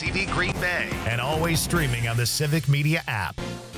WCB Green Bay, and always streaming on the Civic Media app.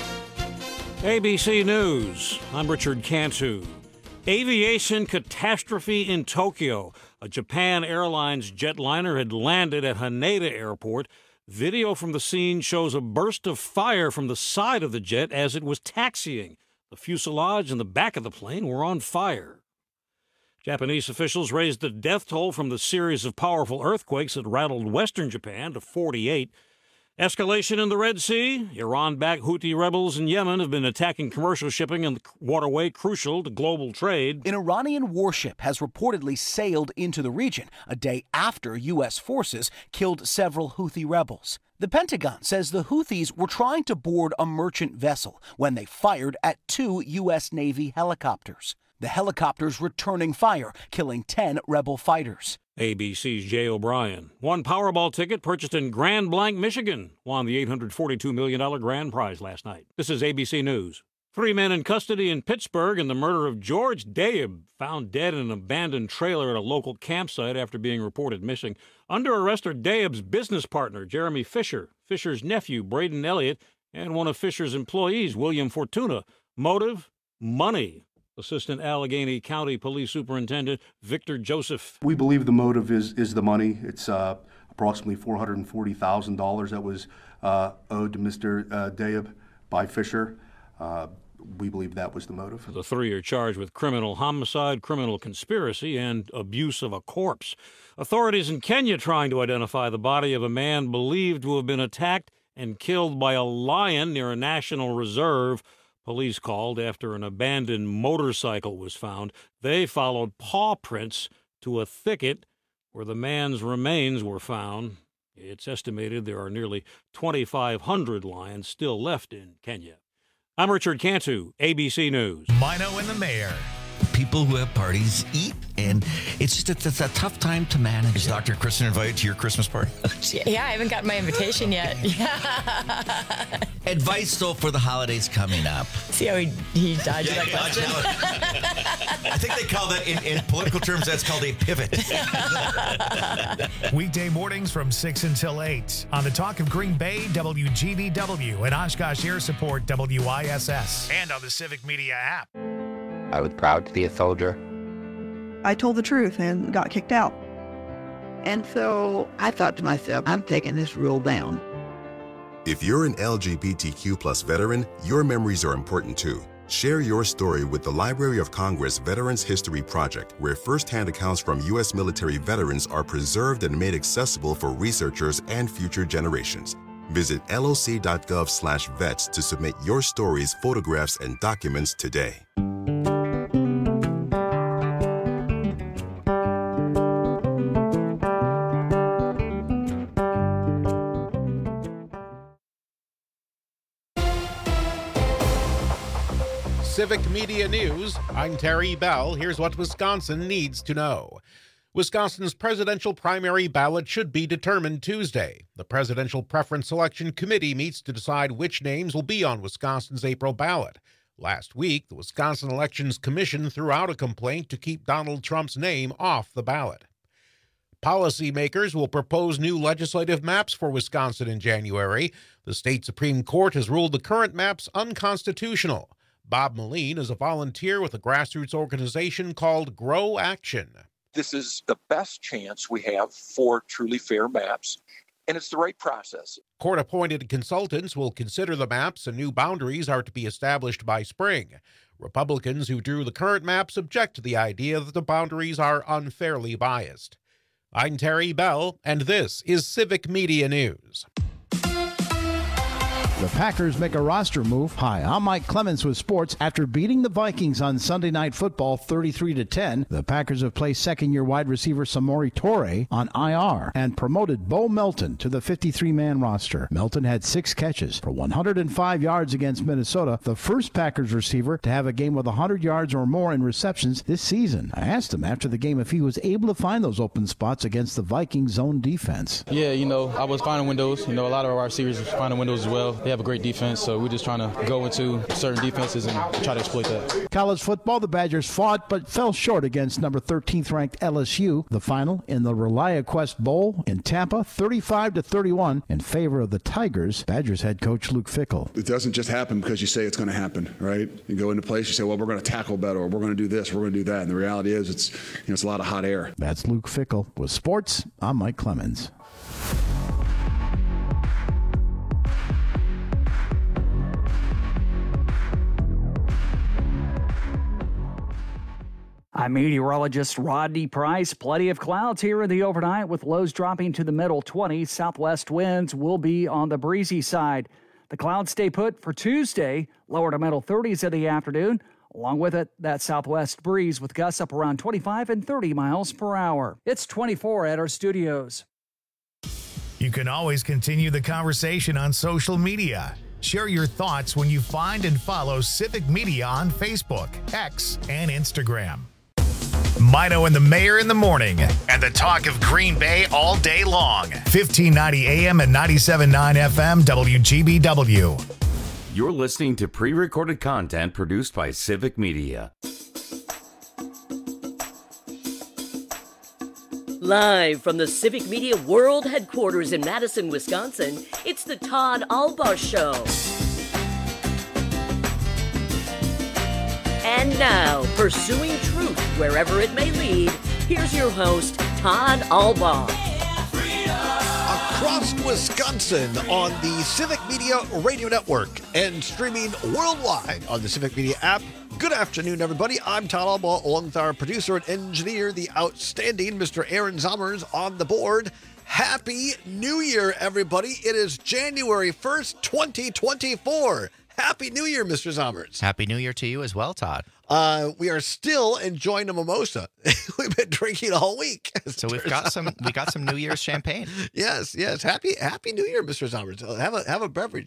ABC News. I'm Richard Cantu. Aviation catastrophe in Tokyo. A Japan Airlines jetliner had landed at Haneda Airport. Video from the scene shows a burst of fire from the side of the jet as it was taxiing. The fuselage and the back of the plane were on fire. Japanese officials raised the death toll from the series of powerful earthquakes that rattled western Japan to 48. Escalation in the Red Sea. Iran-backed Houthi rebels in Yemen have been attacking commercial shipping in the waterway crucial to global trade. An Iranian warship has reportedly sailed into the region a day after U.S. forces killed several Houthi rebels. The Pentagon says the Houthis were trying to board a merchant vessel when they fired at 2 U.S. Navy helicopters. The helicopters returning fire, killing 10 rebel fighters. ABC's Jay O'Brien. One Powerball ticket purchased in Grand Blanc, Michigan, won the $842 million grand prize last night. This is ABC News. 3 men in custody in Pittsburgh in the murder of George Daib, found dead in an abandoned trailer at a local campsite after being reported missing. Under arrest are Daib's business partner, Jeremy Fisher, Fisher's nephew, Braden Elliott, and one of Fisher's employees, William Fortuna. Motive? Money. Assistant Allegheny County Police Superintendent Victor Joseph. We believe the motive is the money. It's approximately $440,000 that was owed to Mr. Daib by Fisher. We believe that was the motive. The 3 are charged with criminal homicide, criminal conspiracy, and abuse of a corpse. Authorities in Kenya trying to identify the body of a man believed to have been attacked and killed by a lion near a national reserve. Police called after an abandoned motorcycle was found. They followed paw prints to a thicket where the man's remains were found. It's estimated there are nearly 2,500 lions still left in Kenya. I'm Richard Cantu, ABC News. Mino and the Mayor. People who have parties eat, and it's just it's a tough time to manage. Is Dr. Kristen invited to your Christmas party? Yeah, I haven't gotten my invitation yet. Advice, though, for the holidays coming up. See how he dodged that question? I think they call that, in political terms, that's called a pivot. Weekday mornings from 6 until 8 on the Talk of Green Bay, WGBW, and Oshkosh Air Support, WISS, and on the Civic Media app. I was proud to be a soldier. I told the truth and got kicked out. And so I thought to myself, I'm taking this rule down. If you're an LGBTQ plus veteran, your memories are important too. Share your story with the Library of Congress Veterans History Project, where firsthand accounts from U.S. military veterans are preserved and made accessible for researchers and future generations. Visit loc.gov/vets to submit your stories, photographs, and documents today. Civic Media News, I'm Terry Bell. Here's what Wisconsin needs to know. Wisconsin's presidential primary ballot should be determined Tuesday. The Presidential Preference Selection Committee meets to decide which names will be on Wisconsin's April ballot. Last week, the Wisconsin Elections Commission threw out a complaint to keep Donald Trump's name off the ballot. Policymakers will propose new legislative maps for Wisconsin in January. The state Supreme Court has ruled the current maps unconstitutional. Bob Moline is a volunteer with a grassroots organization called Grow Action. This is the best chance we have for truly fair maps, and it's the right process. Court-appointed consultants will consider the maps, and new boundaries are to be established by spring. Republicans who drew the current maps object to the idea that the boundaries are unfairly biased. I'm Terry Bell, and this is Civic Media News. The Packers make a roster move. Hi, I'm Mike Clemens with sports. After beating the Vikings on Sunday Night Football 33-10, the Packers have placed second-year wide receiver Samori Toure on IR and promoted Bo Melton to the 53-man roster. Melton had 6 catches for 105 yards against Minnesota, the first Packers receiver to have a game with 100 yards or more in receptions this season. I asked him after the game if he was able to find those open spots against the Vikings zone defense. Yeah, I was finding windows. A lot of our receivers were finding windows as well. They have a great defense, so we're just trying to go into certain defenses and try to exploit that. College football, the Badgers fought but fell short against number 13th ranked LSU. The final in the ReliaQuest Bowl in Tampa, 35-31 in favor of the Tigers. Badgers head coach Luke Fickell. It doesn't just happen because you say it's going to happen, right? You go into place, you say, well, we're going to tackle better, or we're going to do this, we're going to do that. And the reality is it's a lot of hot air. That's Luke Fickell. With sports, I'm Mike Clemens. I'm meteorologist Rodney Price. Plenty of clouds here in the overnight with lows dropping to the middle 20s. Southwest winds will be on the breezy side. The clouds stay put for Tuesday, lower to middle 30s in the afternoon. Along with it, that southwest breeze with gusts up around 25 and 30 miles per hour. It's 24 at our studios. You can always continue the conversation on social media. Share your thoughts when you find and follow Civic Media on Facebook, X, and Instagram. Mino and the Mayor in the morning, and the talk of Green Bay all day long. 1590 AM and 97.9 FM WGBW. You're listening to pre-recorded content produced by Civic Media. Live from the Civic Media World Headquarters in Madison, Wisconsin, it's the Todd Albaugh Show. And now, pursuing truth wherever it may lead, here's your host, Todd Albaugh. Across Wisconsin on the Civic Media Radio Network and streaming worldwide on the Civic Media app. Good afternoon, everybody. I'm Todd Albaugh, along with our producer and engineer, the outstanding Mr. Aaron Zommers on the board. Happy New Year, everybody. It is January 1st, 2024. Happy New Year, Mr. Zommers. Happy New Year to you as well, Todd. We are still enjoying a mimosa. We've been drinking all week. So we got some New Year's champagne. Yes. Happy New Year, Mr. Zommers. Have a beverage.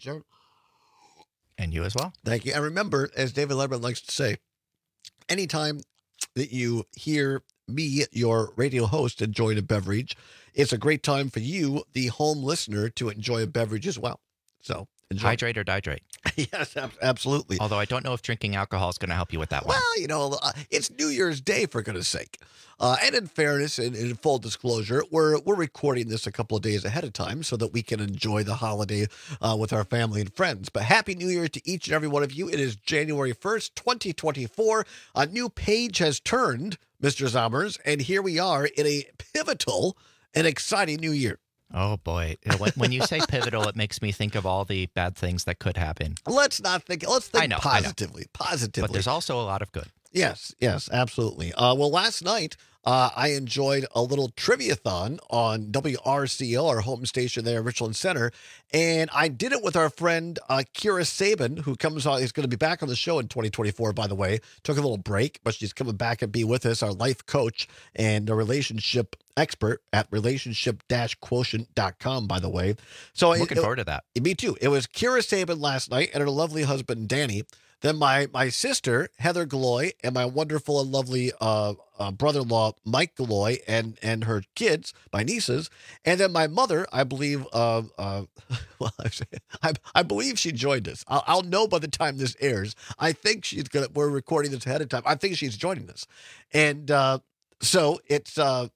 And you as well. Thank you. And remember, as David Letterman likes to say, anytime that you hear me, your radio host, enjoying a beverage, it's a great time for you, the home listener, to enjoy a beverage as well. So enjoy. Hydrate or dihydrate. Yes, absolutely. Although I don't know if drinking alcohol is going to help you with that one. Well, it's New Year's Day, for goodness sake. And in fairness and in full disclosure, we're recording this a couple of days ahead of time so that we can enjoy the holiday with our family and friends. But Happy New Year to each and every one of you. It is January 1st, 2024. A new page has turned, Mr. Zommers, and here we are in a pivotal and exciting new year. Oh, boy. When you say pivotal, it makes me think of all the bad things that could happen. Let's think positively. Positively. But there's also a lot of good. Yes, absolutely. Well, last night, I enjoyed a little trivia-thon on WRCO, our home station there in Richland Center, and I did it with our friend Kira Sabin, who comes on. He's going to be back on the show in 2024, by the way. Took a little break, but she's coming back and be with us, our life coach and a relationship expert at relationship-quotient.com, by the way. So looking forward to that. Me too. It was Kira Sabin last night and her lovely husband, Danny. Then my sister, Heather Galloy, and my wonderful and lovely brother-in-law, Mike Galloy, and her kids, my nieces. And then my mother, I believe, I believe she joined us. I'll know by the time this airs. I think we're recording this ahead of time. I think she's joining us. And so it's, we're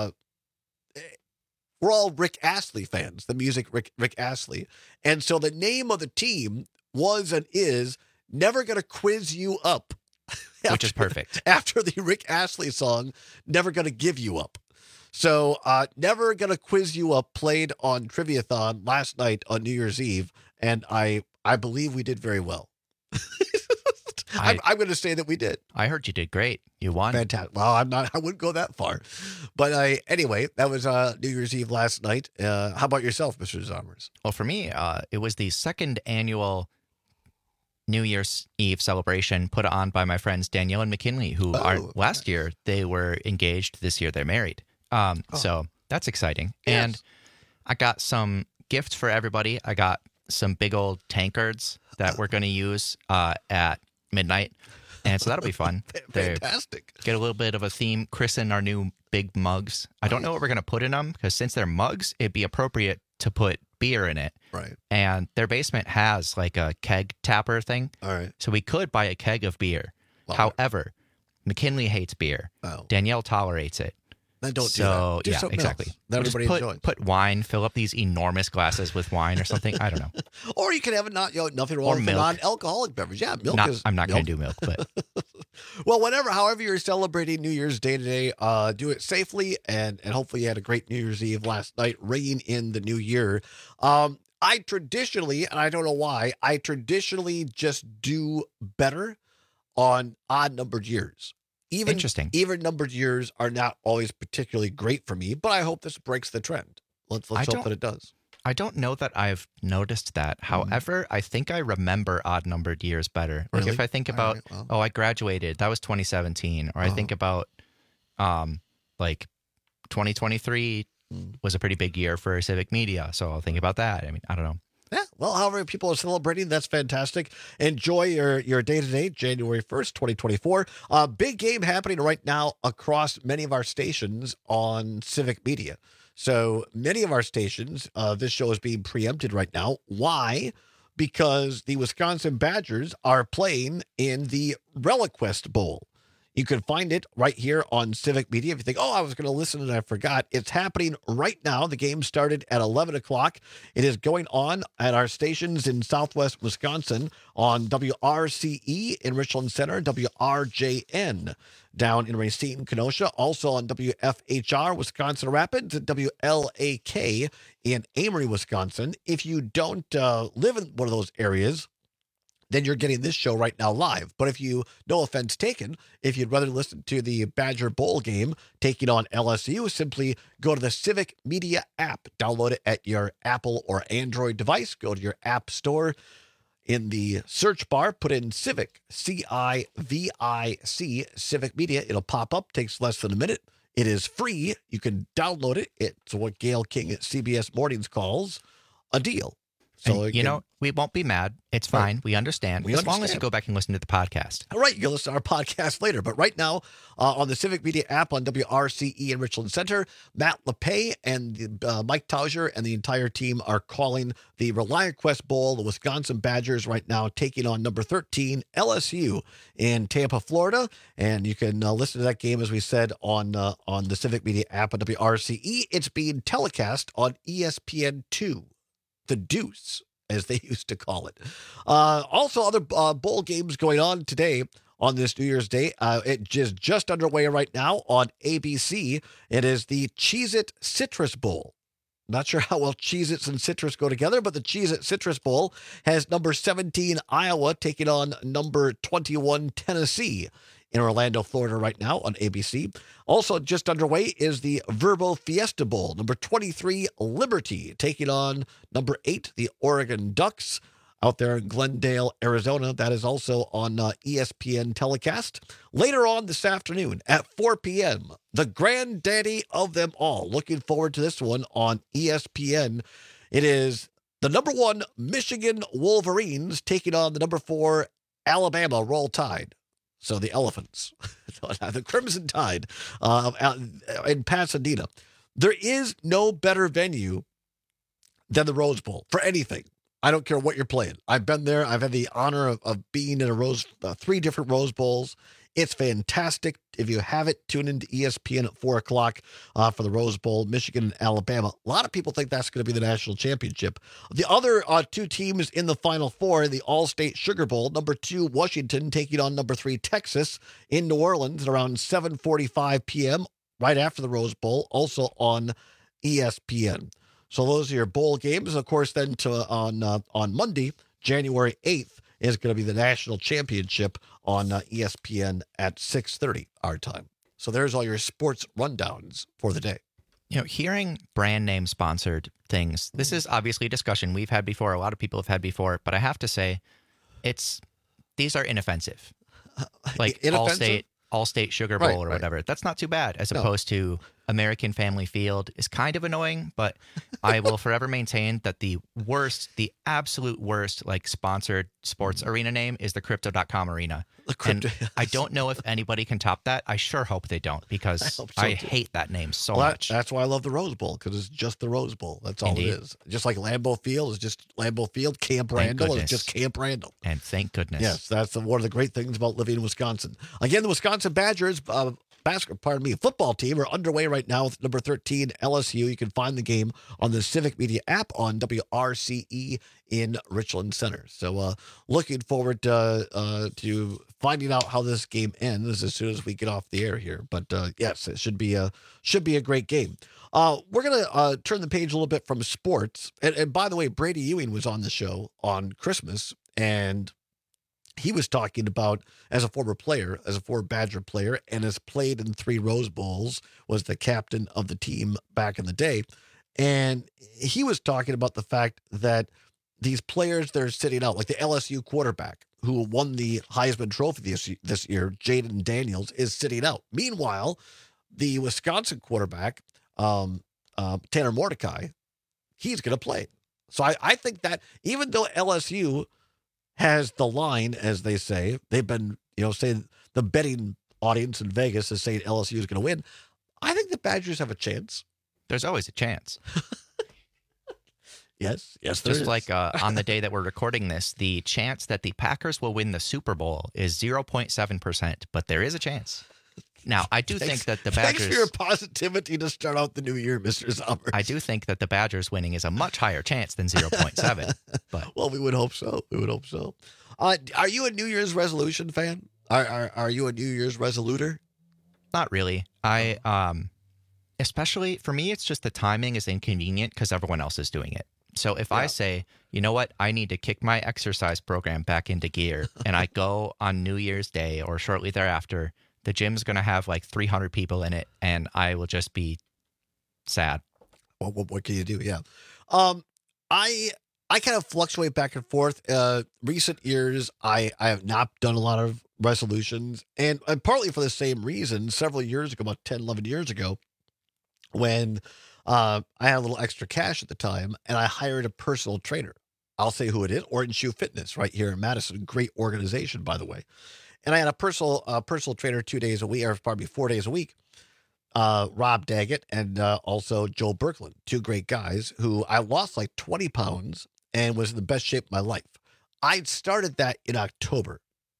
all Rick Astley fans, the music Rick Astley. And so the name of the team was and is Never Gonna Quiz You Up. Which is perfect. After the Rick Astley song, Never Gonna Give You Up. So Never Gonna Quiz You Up played on Triviathon last night on New Year's Eve, and I believe we did very well. I'm going to say that we did. I heard you did great. You won. Fantastic. Well, I wouldn't go that far. But anyway, that was New Year's Eve last night. How about yourself, Mr. Zommers? Well, for me, it was the second annual New Year's Eve celebration put on by my friends Danielle and McKinley, who last year they were engaged. This year they're married. So that's exciting. Yes. And I got some gifts for everybody. I got some big old tankards that we're going to use at midnight. And so that'll be fun. Fantastic. Get a little bit of a theme. Christen our new big mugs. I don't know what we're going to put in them because since they're mugs, it'd be appropriate to put beer in it. Right. And their basement has like a keg tapper thing. All right. So we could buy a keg of beer. Wow. However, McKinley hates beer. Oh. Danielle tolerates it. Then don't do so, that. Do yeah, something exactly. else that Just everybody enjoys. put wine, fill up these enormous glasses with wine or something. I don't know. Or you can have nothing wrong Or with a milk. non-alcoholic beverage. Yeah, milk is. I'm not going to do milk, but Well, however you're celebrating New Year's Day today, do it safely and hopefully you had a great New Year's Eve last night, ringing in the new year. I traditionally, and I don't know why, just do better on odd numbered years. Interesting. Even numbered years are not always particularly great for me, but I hope this breaks the trend. Let's hope that it does. I don't know that I've noticed that. However, I think I remember odd-numbered years better. Like Really? if I think about, I graduated, that was 2017. Or I think about, like 2023 was a pretty big year for civic media. So I'll think about that. I mean, I don't know. Yeah, well, however people are celebrating, that's fantastic. Enjoy your day today, January 1st, 2024. Big game happening right now across many of our stations on civic media. So many of our stations, this show is being preempted right now. Why? Because the Wisconsin Badgers are playing in the ReliQuest Bowl. You can find it right here on Civic Media. If you think, I was going to listen and I forgot, it's happening right now. The game started at 11 o'clock. It is going on at our stations in Southwest Wisconsin on WRCE in Richland Center, WRJN down in Racine, Kenosha, also on WFHR, Wisconsin Rapids, and WLAK in Amory, Wisconsin. If you don't live in one of those areas, then you're getting this show right now live. But if you, no offense taken, if you'd rather listen to the Badger Bowl game taking on LSU, simply go to the Civic Media app. Download it at your Apple or Android device. Go to your app store. In the search bar, put in Civic, C-I-V-I-C, Civic Media. It'll pop up. Takes less than a minute. It is free. You can download it. It's what Gail King at CBS Mornings calls a deal. So and, we won't be mad. It's fine. Right. We understand. As long as you go back and listen to the podcast. All right. You can listen to our podcast later. But right now, on the Civic Media app on WRCE in Richland Center, Matt LePay and Mike Tauger and the entire team are calling the ReliQuest Bowl. The Wisconsin Badgers right now taking on number 13, LSU in Tampa, Florida. And you can listen to that game, as we said, on the Civic Media app on WRCE. It's being telecast on ESPN2. The Deuce, as they used to call it. Also, other bowl games going on today on this New Year's Day. It is just underway right now on ABC. It is the Cheez-It Citrus Bowl. Not sure how well Cheez-Its and citrus go together, but the Cheez-It Citrus Bowl has number 17 Iowa taking on number 21 Tennessee in Orlando, Florida right now on ABC. Also just underway is the Verbo Fiesta Bowl. Number 23, Liberty, taking on number 8, the Oregon Ducks, out there in Glendale, Arizona. That is also on ESPN telecast. Later on this afternoon at 4 p.m., the granddaddy of them all. Looking forward to this one on ESPN. It is the number 1 Michigan Wolverines taking on the number 4 Alabama Roll Tide. So the Elephants, the Crimson Tide in Pasadena. There is no better venue than the Rose Bowl for anything. I don't care what you're playing. I've been there. I've had the honor of being in 3 different Rose Bowls. It's fantastic. If you have it, tune into ESPN at 4 o'clock for the Rose Bowl, Michigan and Alabama. A lot of people think that's going to be the national championship. The other 2 teams in the Final Four, the All-State Sugar Bowl, number 2, Washington, taking on number 3, Texas, in New Orleans at around 7:45 p.m., right after the Rose Bowl, also on ESPN. So those are your bowl games. Of course, then on Monday, January 8th, is going to be the national championship on ESPN at 6:30 our time. So there's all your sports rundowns for the day. Hearing brand name sponsored things, this is obviously a discussion we've had before. A lot of people have had before, but I have to say, these are inoffensive. Like All-State Sugar Bowl or whatever. That's not too bad as opposed to American Family Field is kind of annoying, but I will forever maintain that the absolute worst, like sponsored sports arena name is the Crypto.com Arena. And I don't know if anybody can top that. I sure hope they don't, because I hate that name so much. That's why I love the Rose Bowl, because it's just the Rose Bowl. That's all it is. Just like Lambeau Field is just Lambeau Field, Camp Randall is just Camp Randall. And thank goodness. Yes, that's one of the great things about living in Wisconsin. Again, the Wisconsin Badgers football team are underway right now with number 13 LSU. You can find the game on the Civic Media app on WRCE in Richland Center. So looking forward to finding out how this game ends as soon as we get off the air here. But yes, it should be a great game. We're gonna turn the page a little bit from sports. And by the way, Brady Ewing was on the show on Christmas, and he was talking about, as a former Badger player, and has played in 3 Rose Bowls, was the captain of the team back in the day. And he was talking about the fact that these players that are sitting out, like the LSU quarterback who won the Heisman Trophy this year, Jaden Daniels, is sitting out. Meanwhile, the Wisconsin quarterback, Tanner Mordecai, he's going to play. So I think that even though LSU has the line, as they say, they've been, saying the betting audience in Vegas is saying LSU is going to win. I think the Badgers have a chance. There's always a chance. Yes, Just there is. like on the day that we're recording this, the chance that the Packers will win the Super Bowl is 0.7%, but there is a chance. Now, I do think that the Badgers... Thanks for your positivity to start out the new year, Mr. Summers. I do think that the Badgers winning is a much higher chance than 0.7. But well, we would hope so. Are you a New Year's resolution fan? Are you a New Year's resoluter? Not really. Especially for me, it's just the timing is inconvenient because everyone else is doing it. So if I say, you know what, I need to kick my exercise program back into gear, and I go on New Year's Day or shortly thereafter, the gym's going to have like 300 people in it, and I will just be sad. Well, what can you do? Yeah. I kind of fluctuate back and forth. Recent years, I have not done a lot of resolutions, and partly for the same reason. Several years ago, about 10, 11 years ago, when I had a little extra cash at the time, and I hired a personal trainer. I'll say who it is, Orton Shoe Fitness, right here in Madison. Great organization, by the way. And I had a personal trainer 2 days a week, or probably 4 days a week. Rob Daggett and also Joe Berkland, 2 great guys who I lost like 20 pounds and was in the best shape of my life. I started that in October.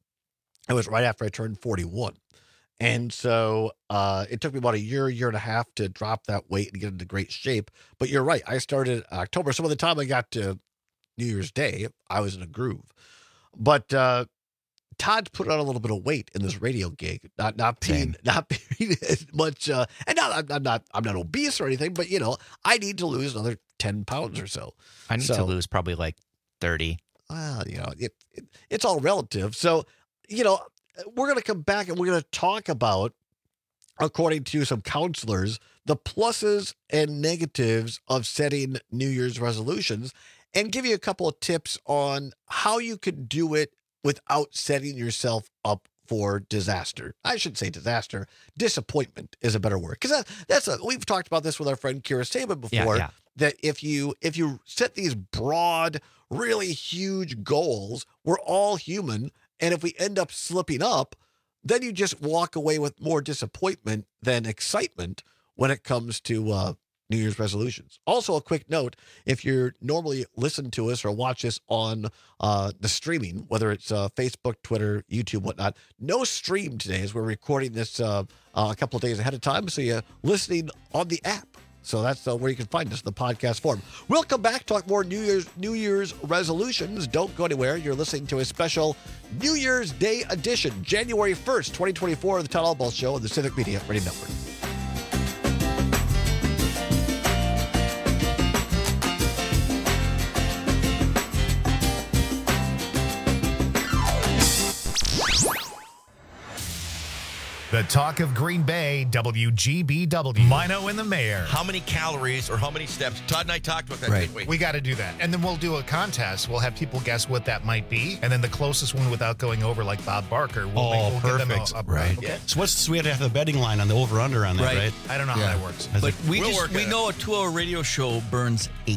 It was right after I turned 41. And so it took me about a year and a half to drop that weight and get into great shape. But you're right. I started in October. So by the time I got to New Year's Day, I was in a groove. But Todd's put on a little bit of weight in this radio gig, not being as much. And I'm not obese or anything, but I need to lose another 10 pounds or so. I need to lose probably like 30. Well, it's all relative. So, we're going to come back and we're going to talk about, according to some counselors, the pluses and negatives of setting New Year's resolutions, and give you a couple of tips on how you could do it without setting yourself up for disaster. I should say disaster. Disappointment is a better word, because we've talked about this with our friend Kira Saban before. Yeah. That if you set these broad, really huge goals, we're all human, and if we end up slipping up, then you just walk away with more disappointment than excitement when it comes to New Year's resolutions. Also, a quick note, if you're normally listen to us or watch us on the streaming, whether it's Facebook, Twitter, YouTube, whatnot, no stream today as we're recording this a couple of days ahead of time, so you're listening on the app. So that's where you can find us in the podcast form. We'll come back, talk more New Year's resolutions. Don't go anywhere. You're listening to a special New Year's Day edition, January 1st, 2024, of the Todd Albaugh Show on the Civic Media Radio Network. The talk of Green Bay, WGBW. Mino and the Mayor. How many calories or how many steps? Todd and I talked about that, didn't we? We got to do that. And then we'll do a contest. We'll have people guess what that might be. And then the closest one without going over, like Bob Barker, we'll perfect. give them a right. Okay. So we have to have the betting line on the over-under on that, right? I don't know how that works. But we know a 2-hour radio show burns 8.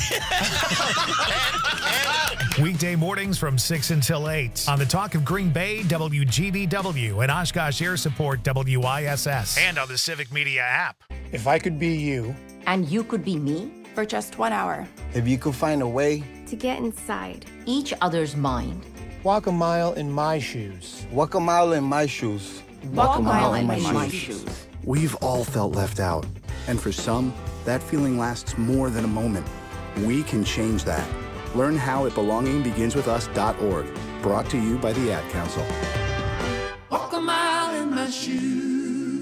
Weekday mornings from 6 until 8 on the talk of Green Bay, WGBW, and Oshkosh Air Support, WISS, and on the Civic Media app. If I could be you, and you could be me, for just 1 hour, if you could find a way to get inside each other's mind, walk a mile in my shoes. Walk a mile in my shoes. Walk a mile in my shoes. We've all felt left out, and for some, that feeling lasts more than a moment. We can change that. Learn how at belongingbeginswithus.org. Brought to you by the Ad Council. Walk a mile in my shoes.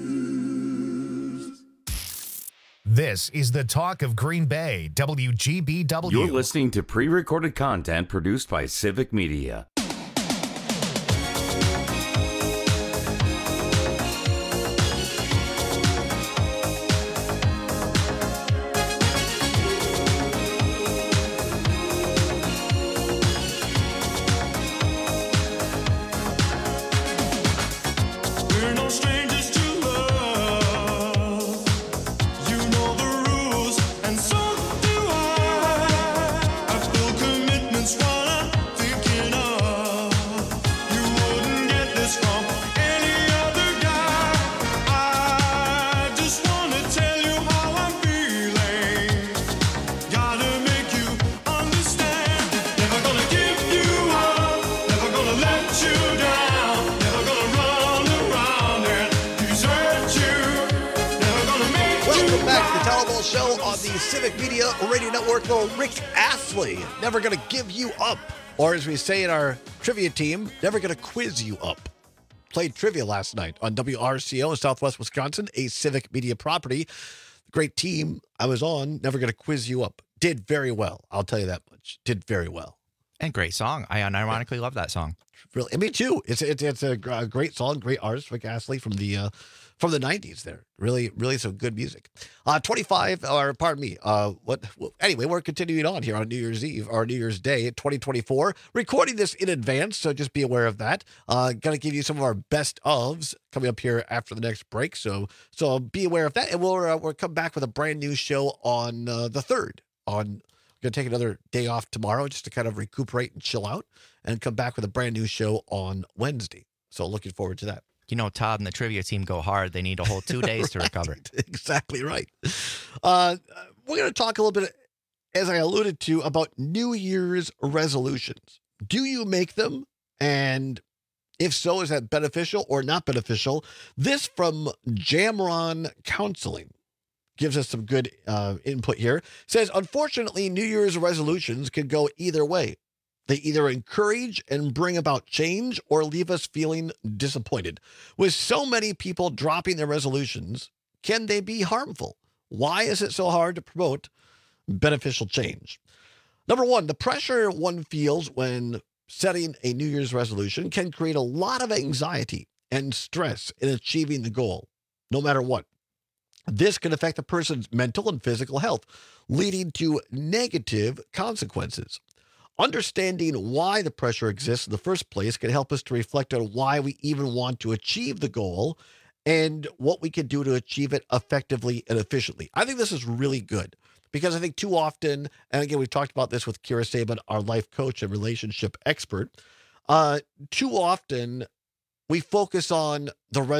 This is the talk of Green Bay, WGBW. You're listening to pre-recorded content produced by Civic Media. Civic Media Radio Network, little Rick Astley, never going to give you up. Or as we say in our trivia team, never going to quiz you up. Played trivia last night on WRCO in Southwest Wisconsin, a Civic Media property. Great team I was on, never going to quiz you up. Did very well, I'll tell you that much. Did very well. And great song. I unironically love that song. Really, me too. It's a great song, great artist, Rick Astley from the 90s there. Really some good music. 25, or pardon me, anyway, we're continuing on here on New Year's Eve, or New Year's Day, 2024. Recording this in advance, so just be aware of that. Going to give you some of our best ofs coming up here after the next break, so be aware of that. And we'll come back with a brand new show on the 3rd. We're going to take another day off tomorrow just to kind of recuperate and chill out, and come back with a brand new show on Wednesday. So looking forward to that. You know, Todd and the trivia team go hard. They need a whole 2 days to recover. Exactly right. We're going to talk a little bit, as I alluded to, about New Year's resolutions. Do you make them? And if so, is that beneficial or not beneficial? This from Jamron Counseling gives us some good input here. Says, unfortunately, New Year's resolutions can go either way. They either encourage and bring about change or leave us feeling disappointed. With so many people dropping their resolutions, can they be harmful? Why is it so hard to promote beneficial change? Number one, the pressure one feels when setting a New Year's resolution can create a lot of anxiety and stress in achieving the goal, no matter what. This can affect the person's mental and physical health, leading to negative consequences. Understanding why the pressure exists in the first place can help us to reflect on why we even want to achieve the goal and what we can do to achieve it effectively and efficiently. I think this is really good because I think too often, and again, we've talked about this with Kira Saban, our life coach and relationship expert, too often we focus on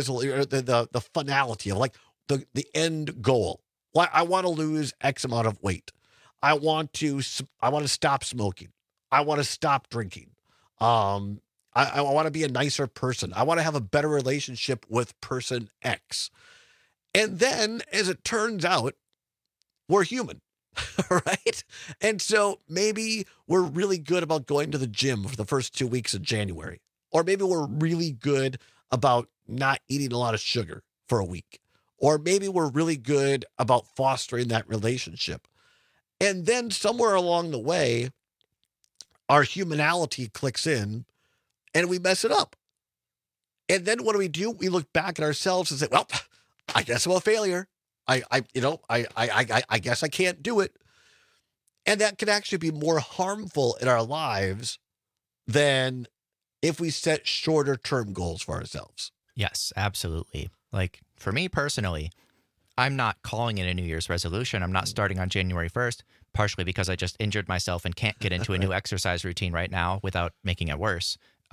the finality of like the end goal. Well, I want to lose X amount of weight. I want to stop smoking. I want to stop drinking. I want to be a nicer person. I want to have a better relationship with person X. And then, as it turns out, we're human, right? And so maybe we're really good about going to the gym for the first 2 weeks of January. Or maybe we're really good about not eating a lot of sugar for a week. Or maybe we're really good about fostering that relationship. And then somewhere along the way, our humanality clicks in and we mess it up. And then what do? We look back at ourselves and say, well, I guess I'm a failure. I guess I can't do it. And that can actually be more harmful in our lives than if we set shorter term goals for ourselves. Yes, absolutely. Like for me personally, I'm not calling it a New Year's resolution. I'm not starting on January 1st, partially because I just injured myself and can't get into a new exercise routine right now without making it worse.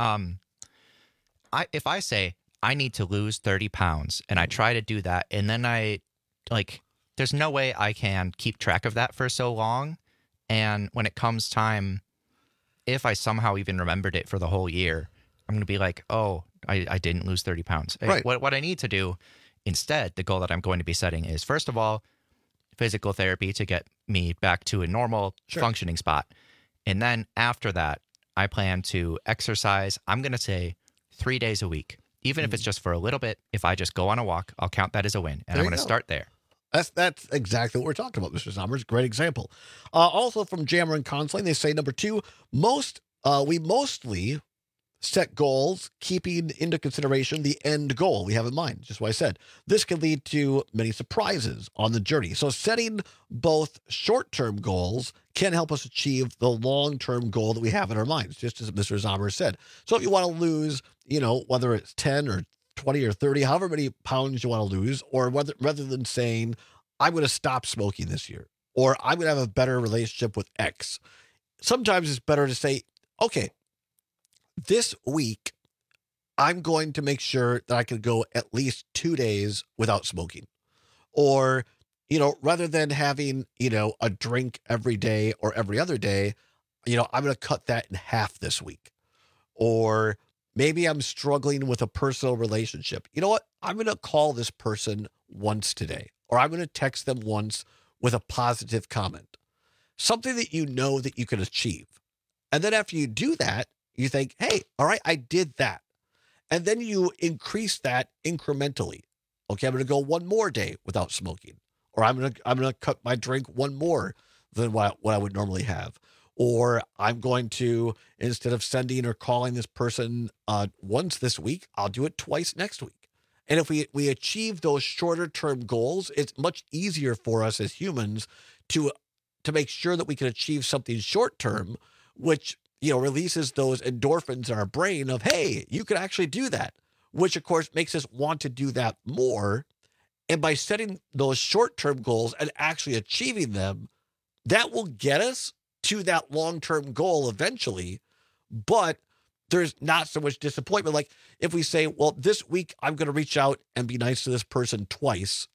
If I say I need to lose 30 pounds and I try to do that, and then there's no way I can keep track of that for so long. And when it comes time, if I somehow even remembered it for the whole year, I'm going to be like, oh, I didn't lose 30 pounds. Right. What I need to do instead, the goal that I'm going to be setting is, first of all, physical therapy to get me back to a normal functioning spot. And then after that, I plan to exercise. I'm going to say 3 days a week. Even if it's just for a little bit, if I just go on a walk, I'll count that as a win. And I'm going to start there. That's exactly what we're talking about, Mr. Sommers. Great example. Also from Jammer and Counseling, they say, number 2, we mostly set goals, keeping into consideration the end goal we have in mind. Just what I said. This can lead to many surprises on the journey. So setting both short-term goals can help us achieve the long-term goal that we have in our minds, just as Mr. Sommer said. So if you want to lose, whether it's 10 or 20 or 30, however many pounds you want to lose, or rather than saying, I'm going to stop smoking this year, or I'm going to have a better relationship with X, sometimes it's better to say, okay, this week, I'm going to make sure that I can go at least 2 days without smoking. Or, rather than having, a drink every day or every other day, I'm going to cut that in half this week. Or maybe I'm struggling with a personal relationship. You know what? I'm going to call this person once today, or I'm going to text them once with a positive comment. Something that that you can achieve. And then after you do that, you think, hey, all right, I did that. And then you increase that incrementally. Okay, I'm going to go one more day without smoking. Or I'm going to cut my drink one more than what I would normally have. Or I'm going to, instead of sending or calling this person once this week, I'll do it twice next week. And if we achieve those shorter term goals, it's much easier for us as humans to make sure that we can achieve something short term, which releases those endorphins in our brain of, hey, you can actually do that, which of course makes us want to do that more. And by setting those short-term goals and actually achieving them, that will get us to that long-term goal eventually. But there's not so much disappointment. Like if we say, well, this week I'm going to reach out and be nice to this person twice,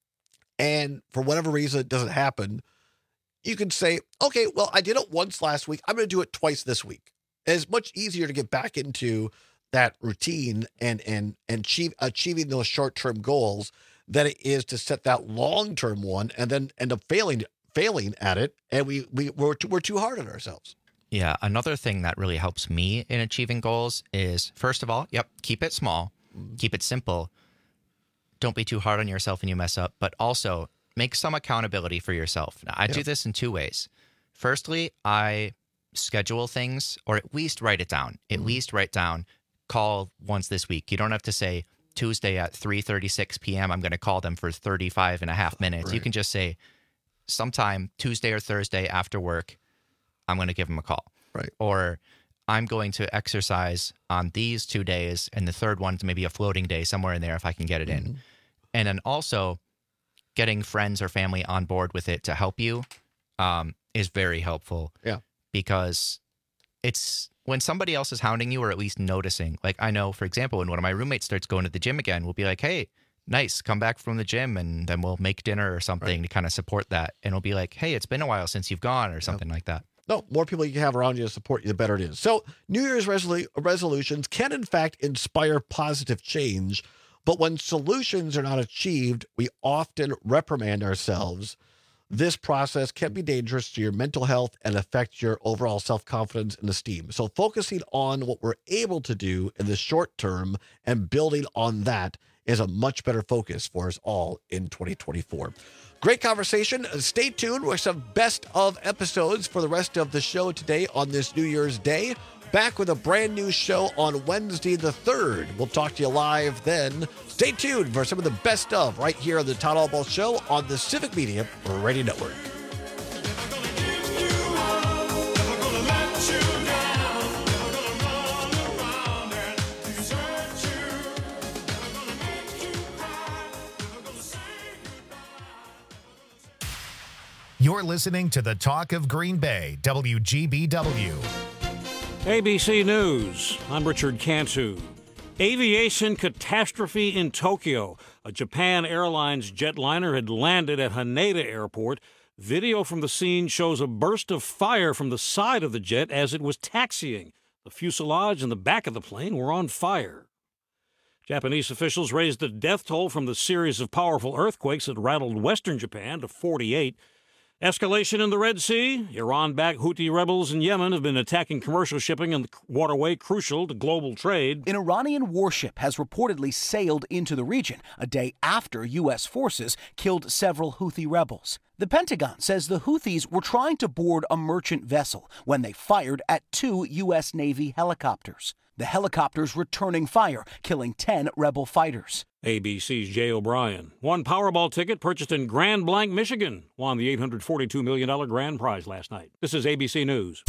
and for whatever reason it doesn't happen, you can say, okay, well, I did it once last week. I'm going to do it twice this week. And it's much easier to get back into that routine and achieving those short-term goals than it is to set that long-term one and then end up failing at it. And we're too hard on ourselves. Yeah. Another thing that really helps me in achieving goals is, first of all, keep it small, keep it simple. Don't be too hard on yourself when you mess up, but also make some accountability for yourself. Now, I do this in 2 ways. Firstly, I schedule things, or at least write it down. At least write down, call once this week. You don't have to say Tuesday at 3:36 p.m. I'm going to call them for 35 and a half minutes. Right. You can just say sometime Tuesday or Thursday after work, I'm going to give them a call. Right. Or I'm going to exercise on these 2 days, and the third one's maybe a floating day somewhere in there if I can get it in. And then also getting friends or family on board with it to help you is very helpful. Yeah. Because it's when somebody else is hounding you, or at least noticing. Like I know, for example, when one of my roommates starts going to the gym again, we'll be like, hey, nice, come back from the gym, and then we'll make dinner or something to kind of support that. And we'll be like, hey, it's been a while since you've gone, or something like that. No, more people you can have around you to support you, the better it is. So New Year's resolutions can, in fact, inspire positive change. But when solutions are not achieved, we often reprimand ourselves. This process can be dangerous to your mental health and affect your overall self-confidence and esteem. So focusing on what we're able to do in the short term and building on that is a much better focus for us all in 2024. Great conversation. Stay tuned with some best of episodes for the rest of the show today on this New Year's Day. back with a brand new show on Wednesday the 3rd. We'll talk to you live then. Stay tuned for some of the best of right here on the Todd Albaugh Show on the Civic Media Radio Network. You're listening to the Talk of Green Bay, WGBW. ABC News. I'm Richard Cantu. Aviation catastrophe in Tokyo. A Japan Airlines jetliner had landed at Haneda Airport. Video from the scene shows a burst of fire from the side of the jet as it was taxiing. The fuselage and the back of the plane were on fire. Japanese officials raised the death toll from the series of powerful earthquakes that rattled western Japan to 48. Escalation in the Red Sea. Iran-backed Houthi rebels in Yemen have been attacking commercial shipping in the waterway crucial to global trade. An Iranian warship has reportedly sailed into the region a day after U.S. forces killed several Houthi rebels. The Pentagon says the Houthis were trying to board a merchant vessel when they fired at 2 U.S. Navy helicopters. The helicopters returning fire, killing 10 rebel fighters. ABC's Jay O'Brien won Powerball ticket purchased in Grand Blanc, Michigan. Won the $842 million grand prize last night. This is ABC News.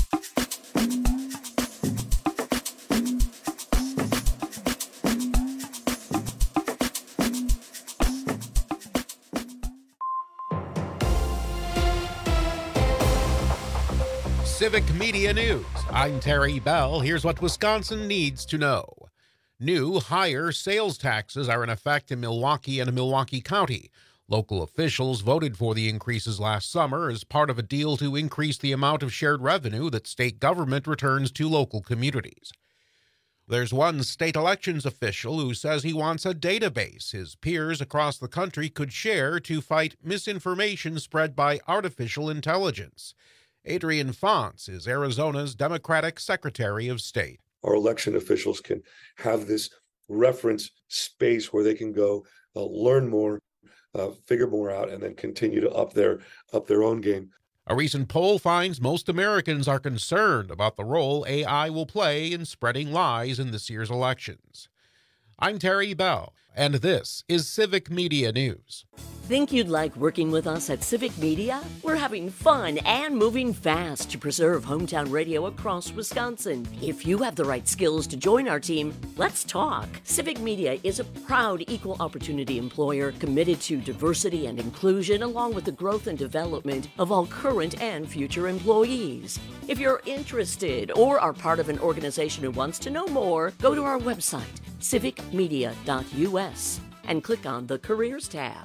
Civic Media News. I'm Terry Bell. Here's what Wisconsin needs to know. New, higher sales taxes are in effect in Milwaukee and Milwaukee County. Local officials voted for the increases last summer as part of a deal to increase the amount of shared revenue that state government returns to local communities. There's one state elections official who says he wants a database his peers across the country could share to fight misinformation spread by artificial intelligence. Adrian Fonts is Arizona's Democratic Secretary of State. Our election officials can have this reference space where they can go learn more, figure more out, and then continue to up their own game. A recent poll finds most Americans are concerned about the role AI will play in spreading lies in this year's elections. I'm Terry Bell, and this is Civic Media News. Think you'd like working with us at Civic Media? We're having fun and moving fast to preserve hometown radio across Wisconsin. If you have the right skills to join our team, let's talk. Civic Media is a proud equal opportunity employer committed to diversity and inclusion along with the growth and development of all current and future employees. If you're interested or are part of an organization who wants to know more, go to our website, civicmedia.us, and click on the Careers tab.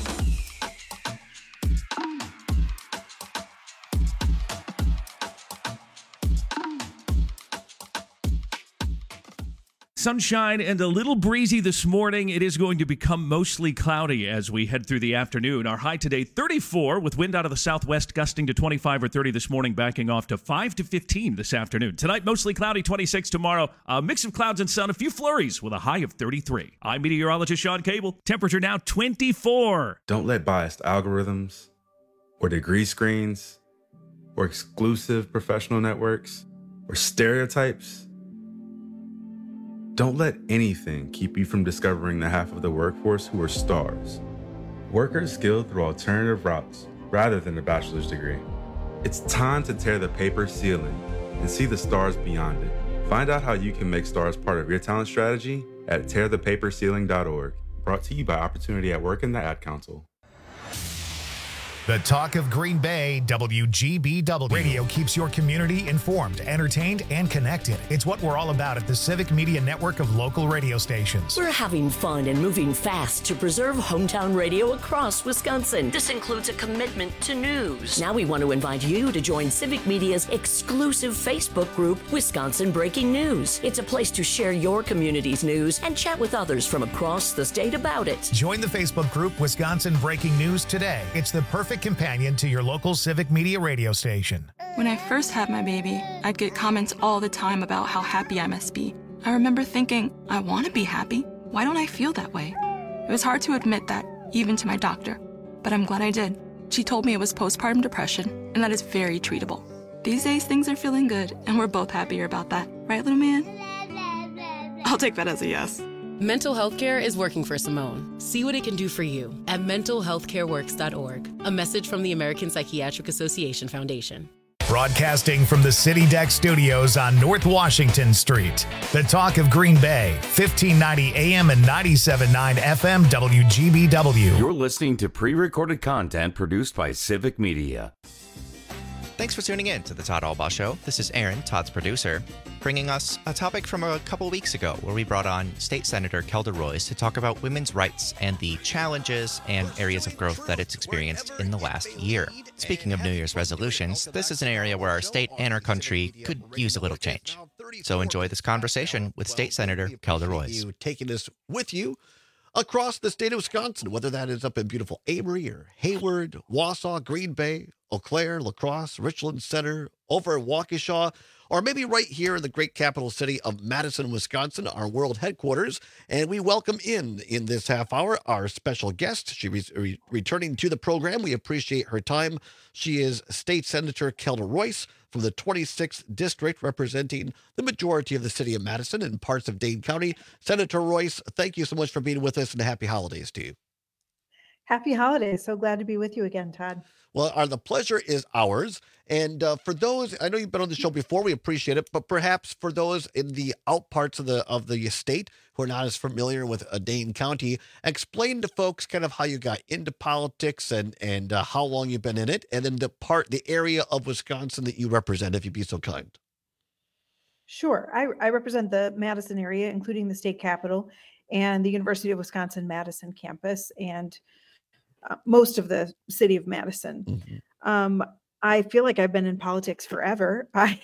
Sunshine and a little breezy this morning. It is going to become mostly cloudy as we head through the afternoon. Our high today, 34, with wind out of the southwest gusting to 25 or 30 this morning, backing off to 5 to 15 this afternoon. Tonight, mostly cloudy, 26 tomorrow. A mix of clouds and sun, a few flurries with a high of 33. I'm meteorologist Sean Cable. Temperature now 24. Don't let biased algorithms or degree screens or exclusive professional networks or stereotypes. Don't let anything keep you from discovering the half of the workforce who are stars. Workers skilled through alternative routes rather than a bachelor's degree. It's time to tear the paper ceiling and see the stars beyond it. Find out how you can make stars part of your talent strategy at tearthepaperceiling.org. Brought to you by Opportunity at Work and the Ad Council. The Talk of Green Bay, WGBW. Radio keeps your community informed, entertained, and connected. It's what we're all about at the Civic Media Network of local radio stations. We're having fun and moving fast to preserve hometown radio across Wisconsin. This includes a commitment to news. Now we want to invite you to join Civic Media's exclusive Facebook group, Wisconsin Breaking News. It's a place to share your community's news and chat with others from across the state about it. Join the Facebook group, Wisconsin Breaking News, today. It's the perfect companion to your local Civic Media radio station. When I first had my baby, I'd get comments all the time about how happy I must be. I remember thinking, I want to be happy. Why don't I feel that way? It was hard to admit that, even to my doctor, but I'm glad I did. She told me it was postpartum depression, and that is very treatable. These days, things are feeling good, and we're both happier about that. Right, little man? I'll take that as a yes. Mental health care is working for Simone. See what it can do for you at mentalhealthcareworks.org. A message from the American Psychiatric Association Foundation. Broadcasting from the City Deck Studios on North Washington Street. The talk of Green Bay, 1590 AM and 97.9 FM WGBW. You're listening to pre-recorded content produced by Civic Media. Thanks for tuning in to the Todd Albaugh Show. This is Aaron, Todd's producer, bringing us a topic from a couple weeks ago where we brought on State Senator Kelda Roys to talk about women's rights and the challenges and areas of growth that it's experienced in the last year. Speaking of New Year's resolutions, this is an area where our state and our country could use a little change. So enjoy this conversation with State Senator Kelda Roys. Taking us with you across the state of Wisconsin, whether that is up in beautiful Amory or Hayward, Wausau, Green Bay, Eau Claire, La Crosse, Richland Center, over in Waukesha, or maybe right here in the great capital city of Madison, Wisconsin, our world headquarters. And we welcome in this half hour our special guest. She's returning to the program. We appreciate her time. She is State Senator Kelda Roys from the 26th District, representing the majority of the city of Madison and parts of Dane County. Senator Roys, thank you so much for being with us, and happy holidays to you. Happy holidays. So glad to be with you again, Todd. Well, the pleasure is ours. And for those, I know you've been on the show before, we appreciate it, but perhaps for those in the out parts of the state who are not as familiar with Dane County, explain to folks kind of how you got into politics and how long you've been in it, and then the area of Wisconsin that you represent, if you'd be so kind. Sure. I represent the Madison area, including the state capitol and the University of Wisconsin-Madison campus, and most of the city of Madison. Mm-hmm. I feel like I've been in politics forever. I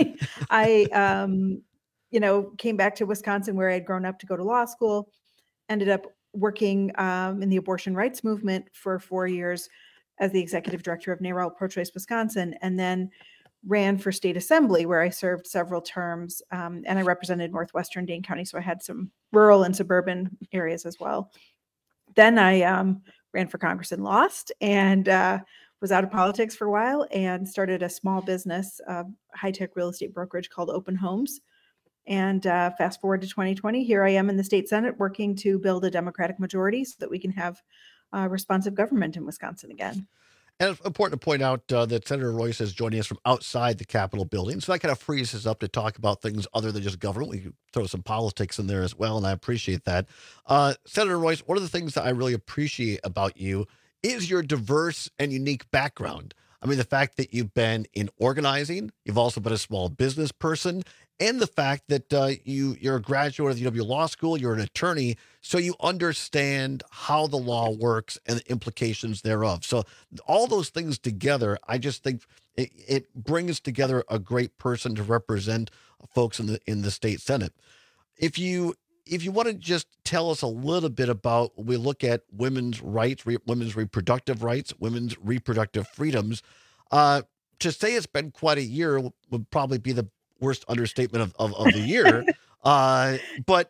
came back to Wisconsin where I had grown up to go to law school, ended up working in the abortion rights movement for 4 years as the executive director of NARAL Pro-Choice Wisconsin, and then ran for state assembly where I served several terms, and I represented Northwestern Dane County. So I had some rural and suburban areas as well. Then I ran for Congress and lost, and was out of politics for a while and started a small business, high-tech real estate brokerage called Open Homes. And fast forward to 2020, here I am in the state Senate working to build a Democratic majority so that we can have responsive government in Wisconsin again. And it's important to point out that Senator Roys is joining us from outside the Capitol building. So that kind of frees us up to talk about things other than just government. We can throw some politics in there as well, and I appreciate that. Senator Roys, one of the things that I really appreciate about you is your diverse and unique background. I mean, the fact that you've been in organizing, you've also been a small business person, and the fact that you're a graduate of the UW Law School, you're an attorney, so you understand how the law works and the implications thereof. So all those things together, I just think it brings together a great person to represent folks in the state Senate. If you want to just tell us a little bit about, we look at women's rights, women's reproductive rights, women's reproductive freedoms, to say it's been quite a year would probably be the worst understatement of the year. But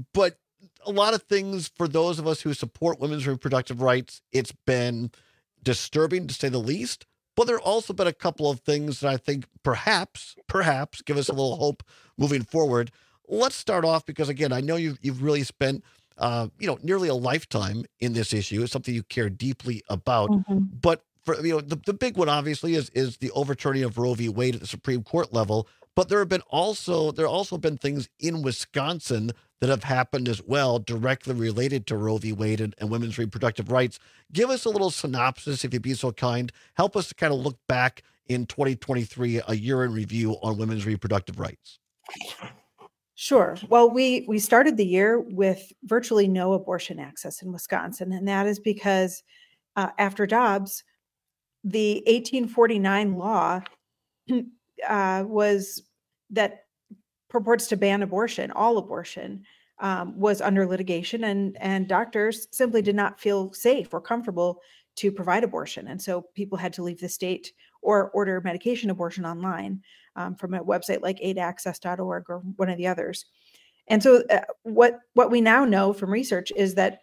a lot of things for those of us who support women's reproductive rights, it's been disturbing to say the least. But there have also been a couple of things that I think perhaps give us a little hope moving forward. Let's start off because, again, I know you've really spent nearly a lifetime in this issue. It's something you care deeply about. Mm-hmm. But for the big one obviously is the overturning of Roe v. Wade at the Supreme Court level. But there have also been things in Wisconsin that have happened as well, directly related to Roe v. Wade and women's reproductive rights. Give us a little synopsis, if you'd be so kind. Help us to kind of look back in 2023, a year in review on women's reproductive rights. Sure. Well, we started the year with virtually no abortion access in Wisconsin, and that is because after Dobbs, the 1849 law was that purports to ban abortion, all abortion, was under litigation, and doctors simply did not feel safe or comfortable to provide abortion. And so people had to leave the state or order medication abortion online from a website like aidaccess.org or one of the others. And so what we now know from research is that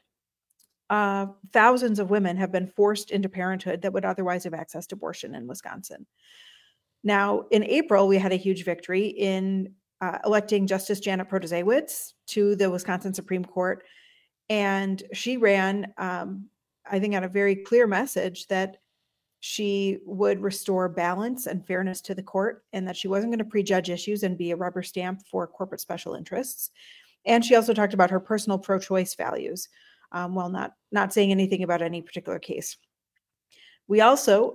thousands of women have been forced into parenthood that would otherwise have accessed abortion in Wisconsin. Now, in April, we had a huge victory in electing Justice Janet Protasiewicz to the Wisconsin Supreme Court. And she ran, I think, on a very clear message that she would restore balance and fairness to the court, and that she wasn't going to prejudge issues and be a rubber stamp for corporate special interests. And she also talked about her personal pro-choice values, while not saying anything about any particular case. We also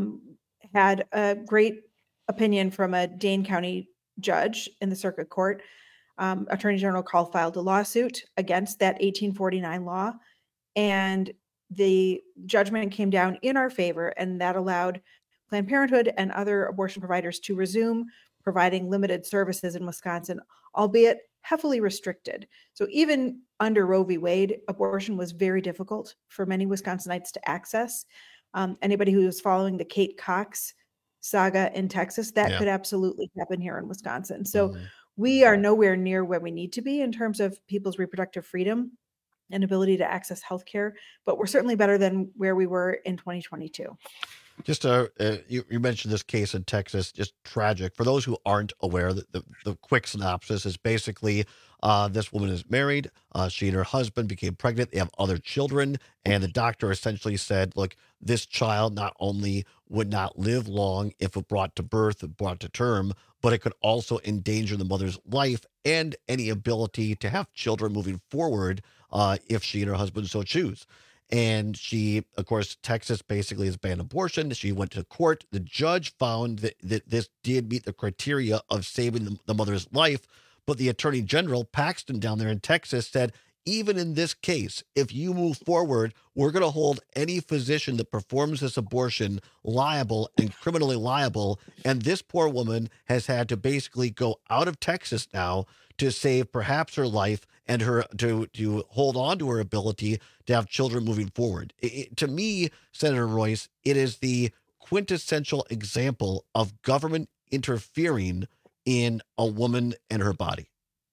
had a great opinion from a Dane County judge in the circuit court. Attorney General Call filed a lawsuit against that 1849 law, and the judgment came down in our favor, and that allowed Planned Parenthood and other abortion providers to resume providing limited services in Wisconsin, albeit heavily restricted. So even under Roe v. Wade, abortion was very difficult for many Wisconsinites to access. Anybody who was following the Kate Cox saga in Texas, that could absolutely happen here in Wisconsin. So we are nowhere near where we need to be in terms of people's reproductive freedom and ability to access healthcare, but we're certainly better than where we were in 2022. Just you mentioned this case in Texas, just tragic. For those who aren't aware, the quick synopsis is basically this woman is married. She and her husband became pregnant. They have other children. And the doctor essentially said, look, this child not only would not live long if it brought to birth, brought to term, but it could also endanger the mother's life and any ability to have children moving forward if she and her husband so choose. And she, of course, Texas basically has banned abortion. She went to court. The judge found that this did meet the criteria of saving the mother's life. But the attorney general, Paxton, down there in Texas, said, even in this case, if you move forward, we're going to hold any physician that performs this abortion liable and criminally liable. And this poor woman has had to basically go out of Texas now to save perhaps her life and her to hold on to her ability to have children moving forward. To me, Senator Royce, it is the quintessential example of government interfering in a woman and her body.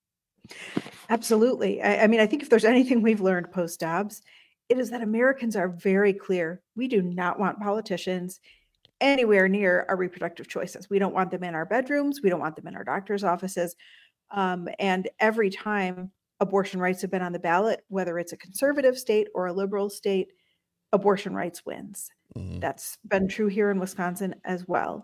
Absolutely. I mean, I think if there's anything we've learned post-Dobbs, it is that Americans are very clear. We do not want politicians anywhere near our reproductive choices. We don't want them in our bedrooms. We don't want them in our doctor's offices. And every time abortion rights have been on the ballot, whether it's a conservative state or a liberal state, abortion rights wins. That's been true here in Wisconsin as well.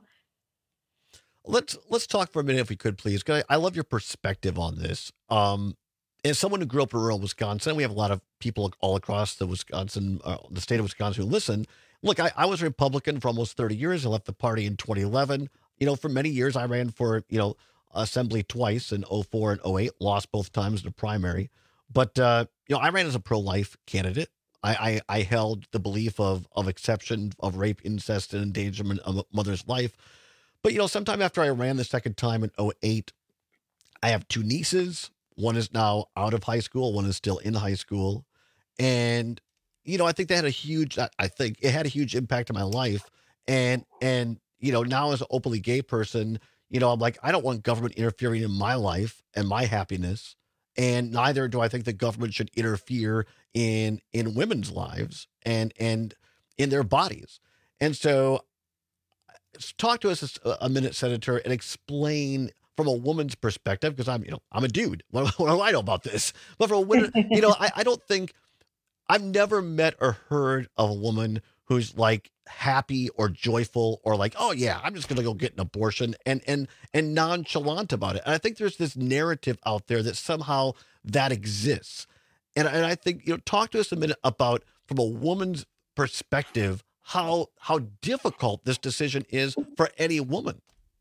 Let's talk for a minute, if we could, please. I love your perspective on this. As someone who grew up in rural Wisconsin, we have a lot of people all across the state of Wisconsin who listen. Look, I was a Republican for almost 30 years. I left the party in 2011. For many years, I ran for, assembly twice in 2004 and 2008, lost both times in the primary. But, I ran as a pro-life candidate. I held the belief of exception of rape, incest, and endangerment of a mother's life. But, sometime after I ran the second time in 2008, I have two nieces. One is now out of high school. One is still in high school. And, I think it had a huge impact on my life. And now as an openly gay person, I'm like, I don't want government interfering in my life and my happiness. And neither do I think the government should interfere in women's lives and in their bodies. And so talk to us a minute, Senator, and explain from a woman's perspective, because I'm a dude. What do I know about this? But from a woman, I don't think I've never met or heard of a woman who's like happy or joyful or like, oh yeah, I'm just going to go get an abortion and nonchalant about it. And I think there's this narrative out there that somehow that exists. And I think, talk to us a minute about, from a woman's perspective, how difficult this decision is for any woman.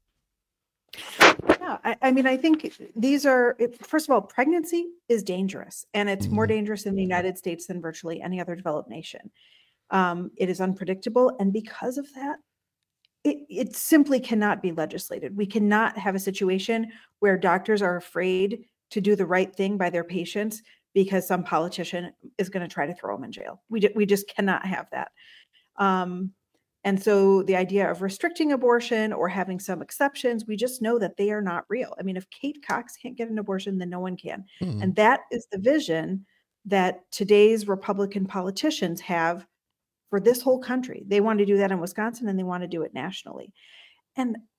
Yeah, I mean, I think first of all, pregnancy is dangerous, and it's more dangerous in the United States than virtually any other developed nation. It is unpredictable, and because of that, it simply cannot be legislated. We cannot have a situation where doctors are afraid to do the right thing by their patients because some politician is going to try to throw them in jail. We just cannot have that. And so the idea of restricting abortion or having some exceptions, we just know that they are not real. I mean, if Kate Cox can't get an abortion, then no one can. And that is the vision that today's Republican politicians have for this whole country. They want to do that in Wisconsin, and they want to do it nationally. And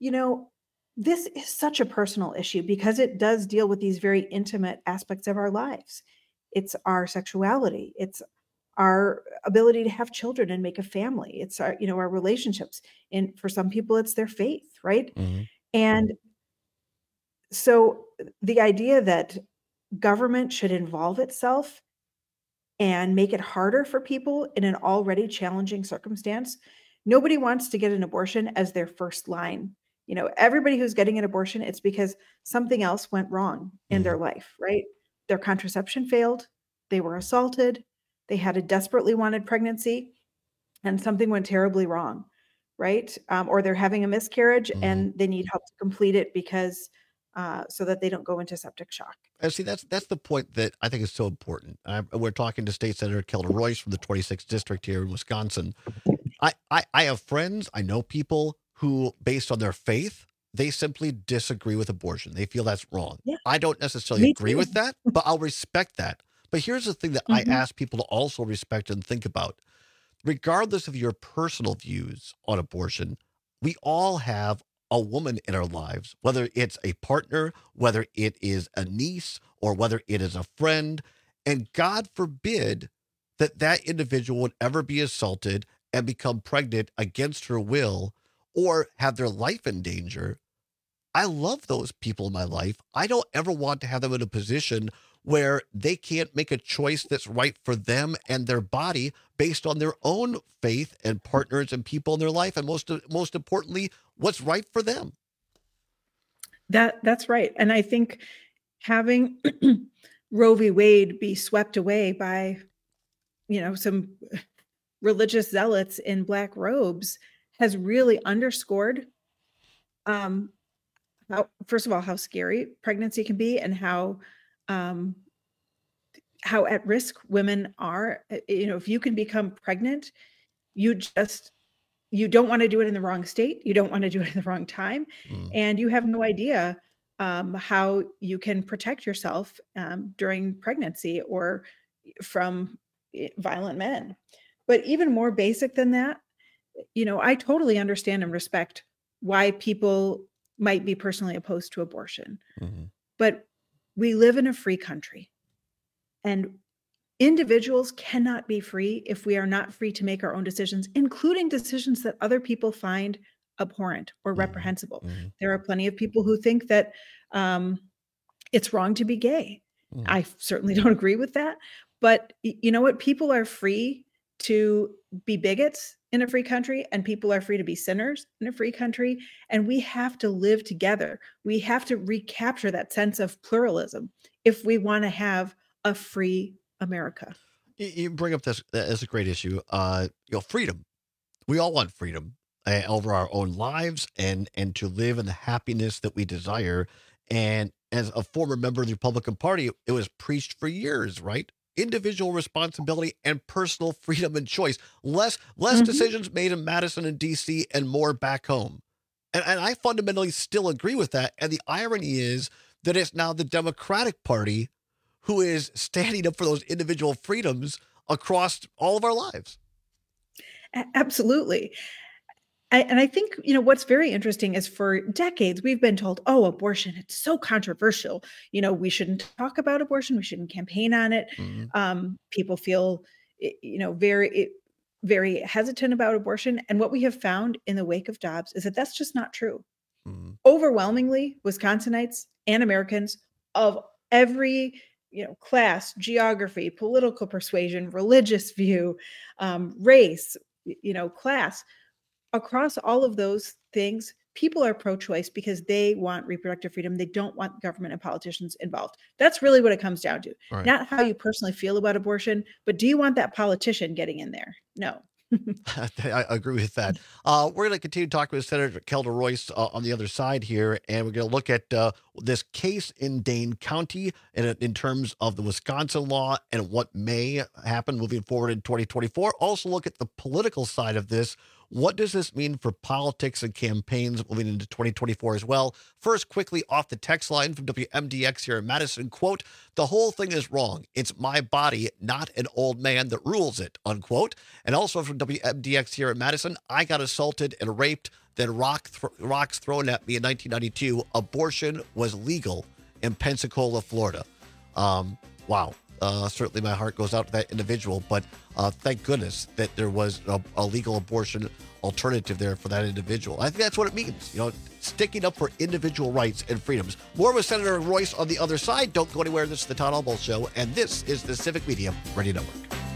this is such a personal issue because it does deal with these very intimate aspects of our lives. It's our sexuality. It's our ability to have children and make a family. It's our relationships. And for some people, it's their faith, right? Mm-hmm. And so the idea that government should involve itself and make it harder for people in an already challenging circumstance. Nobody wants to get an abortion as their first line. Everybody who's getting an abortion, it's because something else went wrong in their life, right? Their contraception failed. They were assaulted. They had a desperately wanted pregnancy and something went terribly wrong, right? Or they're having a miscarriage and they need help to complete it because so that they don't go into septic shock. And see, that's the point that I think is so important. We're talking to State Senator Kelda Royce from the 26th District here in Wisconsin. I have friends, I know people who, based on their faith, they simply disagree with abortion. They feel that's wrong. Yeah. I don't necessarily agree with that, but I'll respect that. But here's the thing that I ask people to also respect and think about. Regardless of your personal views on abortion, we all have a woman in our lives, whether it's a partner, whether it is a niece, or whether it is a friend. And God forbid that individual would ever be assaulted and become pregnant against her will or have their life in danger. I love those people in my life. I don't ever want to have them in a position where they can't make a choice that's right for them and their body based on their own faith and partners and people in their life. And most importantly, what's right for them. That's right. And I think having Roe v. Wade be swept away by, some religious zealots in black robes has really underscored, first of all, how scary pregnancy can be and how at risk women are. If you can become pregnant, you don't want to do it in the wrong state. You don't want to do it in the wrong time. And you have no idea how you can protect yourself during pregnancy or from violent men. But even more basic than that, I totally understand and respect why people might be personally opposed to abortion. But we live in a free country, and individuals cannot be free if we are not free to make our own decisions, including decisions that other people find abhorrent or reprehensible. There are plenty of people who think that it's wrong to be gay. I certainly don't agree with that. But you know what? People are free to be bigots in a free country, and people are free to be sinners in a free country. And we have to live together. We have to recapture that sense of pluralism if we want to have a free America. You bring up this as a great issue. Freedom. We all want freedom over our own lives and to live in the happiness that we desire. And as a former member of the Republican Party, it was preached for years, right? Individual responsibility and personal freedom and choice. Less decisions made in Madison and D.C. and more back home. And I fundamentally still agree with that. And the irony is that it's now the Democratic Party who is standing up for those individual freedoms across all of our lives. Absolutely. And I think, what's very interesting is for decades, we've been told, oh, abortion, it's so controversial. We shouldn't talk about abortion. We shouldn't campaign on it. People feel, very, very hesitant about abortion. And what we have found in the wake of Dobbs is that that's just not true. Overwhelmingly, Wisconsinites and Americans of every class, geography, political persuasion, religious view, race, class, across all of those things, people are pro-choice because they want reproductive freedom. They don't want government and politicians involved. That's really what it comes down to. Right. Not how you personally feel about abortion, but do you want that politician getting in there? No. I agree with that. We're going to continue talking with Senator Kelda Royce on the other side here, and we're going to look at this case in Dane County in terms of the Wisconsin law and what may happen moving forward in 2024. Also look at the political side of this What does this mean for politics and campaigns moving into 2024 as well? First, quickly off the text line from WMDX here in Madison, quote, "The whole thing is wrong. It's my body, not an old man that rules it," unquote. And also from WMDX here in Madison, "I got assaulted and raped, then rocks thrown at me in 1992. Abortion was legal in Pensacola, Florida." Wow. Certainly my heart goes out to that individual, but thank goodness that there was a legal abortion alternative there for that individual. I think that's what it means, sticking up for individual rights and freedoms. More with Senator Royce on the other side. Don't go anywhere. This is the Todd Albaugh Show, and this is the Civic Media Radio Network.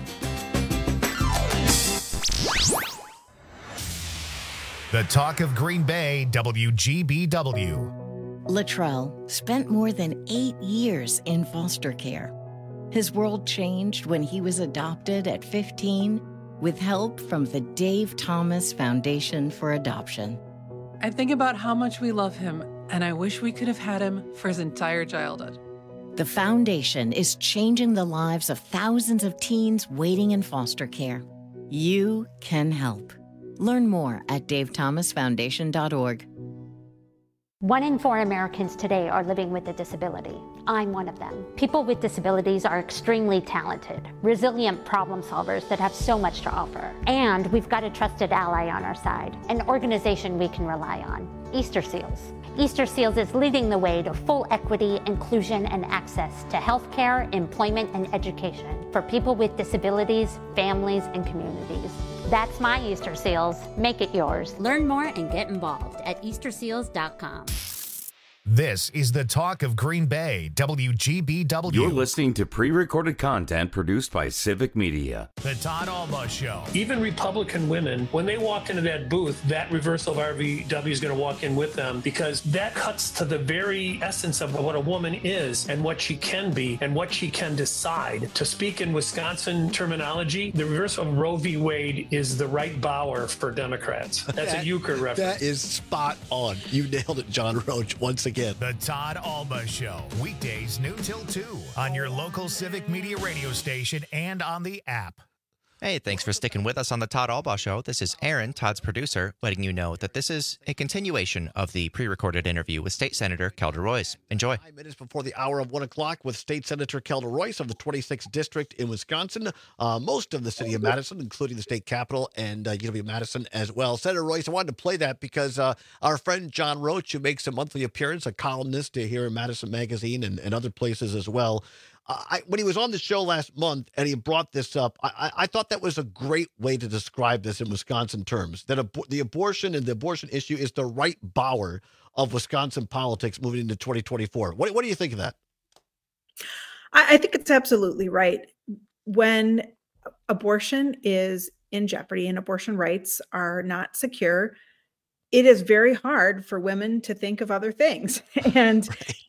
The Talk of Green Bay, WGBW. Latrell spent more than 8 years in foster care. His world changed when he was adopted at 15 with help from the Dave Thomas Foundation for Adoption. I think about how much we love him, and I wish we could have had him for his entire childhood. The foundation is changing the lives of thousands of teens waiting in foster care. You can help. Learn more at davethomasfoundation.org. 1 in 4 Americans today are living with a disability. I'm one of them. People with disabilities are extremely talented, resilient problem solvers that have so much to offer. And we've got a trusted ally on our side, an organization we can rely on, Easter Seals. Easter Seals is leading the way to full equity, inclusion, and access to healthcare, employment, and education for people with disabilities, families, and communities. That's my Easter Seals. Make it yours. Learn more and get involved at easterseals.com. This is the Talk of Green Bay, WGBW. You're listening to pre-recorded content produced by Civic Media. The Todd Albaugh Show. Even Republican women, when they walk into that booth, that reversal of RVW is going to walk in with them, because that cuts to the very essence of what a woman is and what she can be and what she can decide. To speak in Wisconsin terminology, the reversal of Roe v. Wade is the right Bauer for Democrats. That's a euchre reference. That is spot on. You nailed it, John Roach, once again. The Todd Albaugh Show, weekdays noon till 2 on your local Civic Media radio station and on the app. Hey, thanks for sticking with us on the Todd Albaugh Show. This is Aaron, Todd's producer, letting you know that this is a continuation of the pre-recorded interview with State Senator Kelda Royce. Enjoy. 5 minutes before the hour of 1 o'clock with State Senator Kelda Royce of the 26th District in Wisconsin, most of the city of Madison, including the state capitol and UW-Madison as well. Senator Royce, I wanted to play that because our friend John Roach, who makes a monthly appearance, a columnist here in Madison Magazine and other places as well, when he was on the show last month and he brought this up, I thought that was a great way to describe this in Wisconsin terms, that the abortion and the abortion issue is the right Bauer of Wisconsin politics moving into 2024. What do you think of that? I think it's absolutely right. When abortion is in jeopardy and abortion rights are not secure, it is very hard for women to think of other things. And,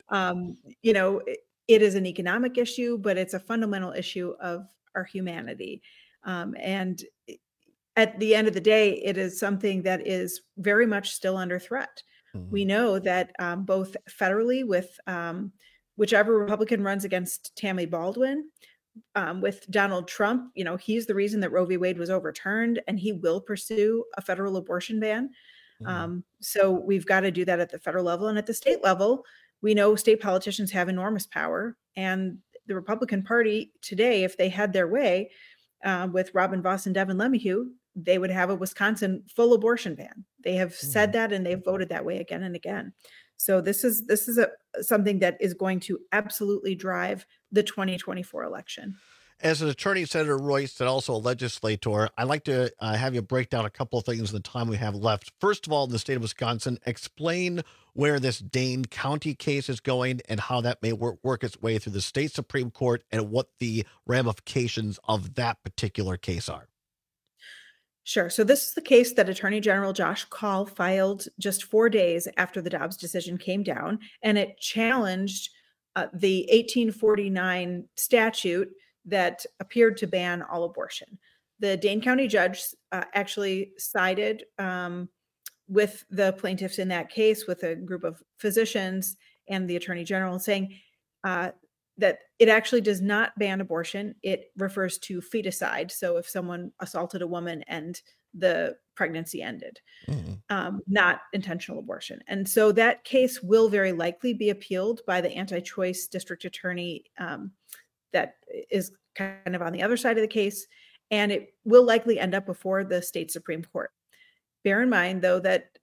it is an economic issue, but it's a fundamental issue of our humanity. And at the end of the day, it is something that is very much still under threat. Mm-hmm. We know that both federally with whichever Republican runs against Tammy Baldwin, with Donald Trump, he's the reason that Roe v. Wade was overturned, and he will pursue a federal abortion ban. Mm-hmm. So we've got to do that at the federal level, and at the state level. We know state politicians have enormous power, and the Republican Party today, if they had their way with Robin Vos and Devin LeMahieu, they would have a Wisconsin full abortion ban. They have said that, and they've voted that way again and again. So this is something that is going to absolutely drive the 2024 election. As an attorney, Senator Royce, and also a legislator, I'd like to have you break down a couple of things in the time we have left. First of all, in the state of Wisconsin, explain where this Dane County case is going and how that may work its way through the state Supreme Court and what the ramifications of that particular case are. Sure. So this is the case that Attorney General Josh Kaul filed just 4 days after the Dobbs decision came down, and it challenged the 1849 statute that appeared to ban all abortion. The Dane County judge actually sided with the plaintiffs in that case, with a group of physicians and the attorney general, saying that it actually does not ban abortion. It refers to feticide. So if someone assaulted a woman and the pregnancy ended, not intentional abortion. And so that case will very likely be appealed by the anti-choice district attorney that is kind of on the other side of the case, and it will likely end up before the state Supreme Court. Bear in mind, though, that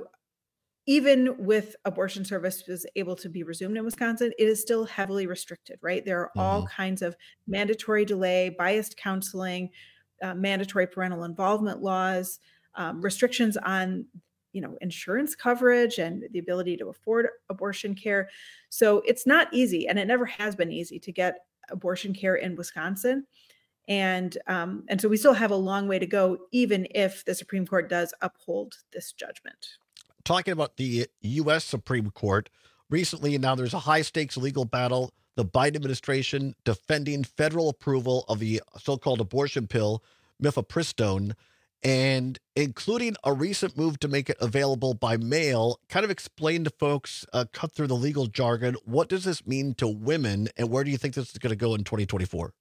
even with abortion services able to be resumed in Wisconsin, it is still heavily restricted, right? There are all kinds of mandatory delay, biased counseling, mandatory parental involvement laws, restrictions on, insurance coverage and the ability to afford abortion care. So it's not easy, and it never has been easy to get abortion care in Wisconsin. And so we still have a long way to go, even if the Supreme Court does uphold this judgment. Talking about the U.S. Supreme Court, recently now there's a high-stakes legal battle, the Biden administration defending federal approval of the so-called abortion pill, mifepristone, and including a recent move to make it available by mail. Kind of explain to folks, cut through the legal jargon, what does this mean to women, and where do you think this is going to go in 2024?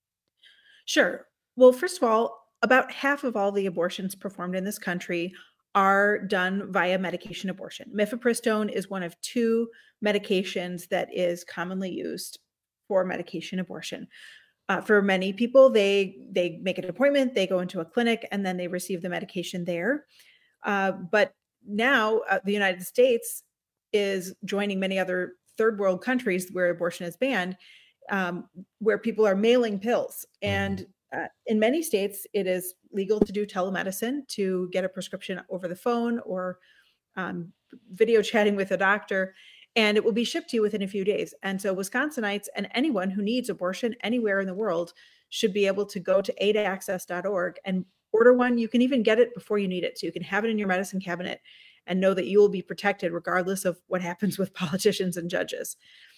Sure. Well, first of all, about half of all the abortions performed in this country are done via medication abortion. Mifepristone is one of two medications that is commonly used for medication abortion. For many people, they make an appointment, they go into a clinic, and then they receive the medication there. But now the United States is joining many other third world countries where abortion is banned, where people are mailing pills. And in many states, it is legal to do telemedicine, to get a prescription over the phone or video chatting with a doctor, and it will be shipped to you within a few days. And so Wisconsinites and anyone who needs abortion anywhere in the world should be able to go to aidaccess.org and order one. You can even get it before you need it. So you can have it in your medicine cabinet and know that you will be protected regardless of what happens with politicians and judges.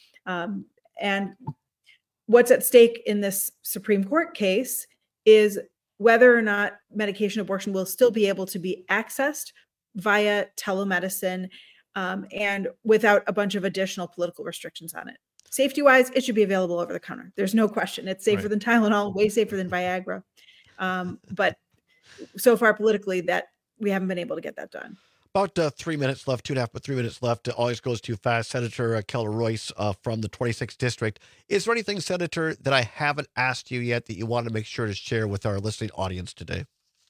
And what's at stake in this Supreme Court case is whether or not medication abortion will still be able to be accessed via telemedicine and without a bunch of additional political restrictions on it. Safety-wise, it should be available over the counter. There's no question. It's safer than Tylenol, way safer than Viagra. But so far politically, that we haven't been able to get that done. About 3 minutes left, 2.5, but 3 minutes left. It always goes too fast. Senator Keller Royce from the 26th District. Is there anything, Senator, that I haven't asked you yet that you want to make sure to share with our listening audience today?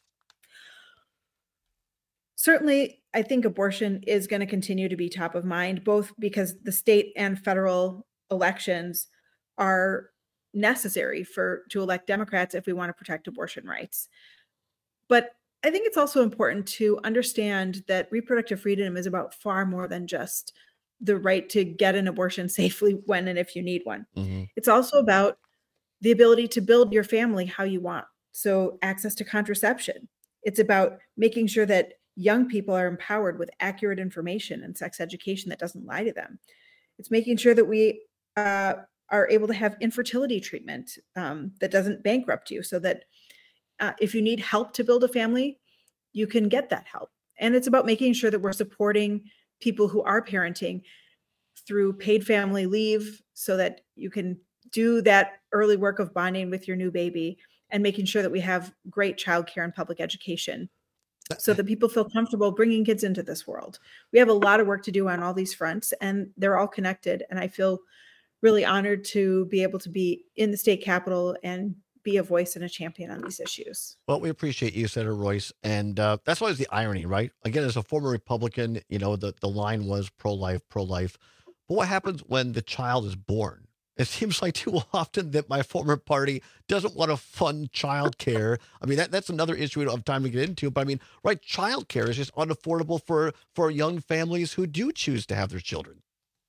Certainly, I think abortion is going to continue to be top of mind, both because the state and federal elections are necessary to elect Democrats if we want to protect abortion rights. But I think it's also important to understand that reproductive freedom is about far more than just the right to get an abortion safely when and if you need one. It's also about the ability to build your family how you want. So access to contraception. It's about making sure that young people are empowered with accurate information and sex education that doesn't lie to them. It's making sure that we are able to have infertility treatment that doesn't bankrupt you, so that if you need help to build a family, you can get that help. And it's about making sure that we're supporting people who are parenting through paid family leave so that you can do that early work of bonding with your new baby, and making sure that we have great childcare and public education so that people feel comfortable bringing kids into this world. We have a lot of work to do on all these fronts, and they're all connected. And I feel really honored to be able to be in the state capitol and be a voice and a champion on these issues. Well, we appreciate you, Senator Royce. And that's always the irony, right? Again, as a former Republican, the line was pro-life, pro-life. But what happens when the child is born? It seems like too often that my former party doesn't want to fund childcare. I mean, that's another issue we don't have time to get into. But I mean, right, childcare is just unaffordable for young families who do choose to have their children.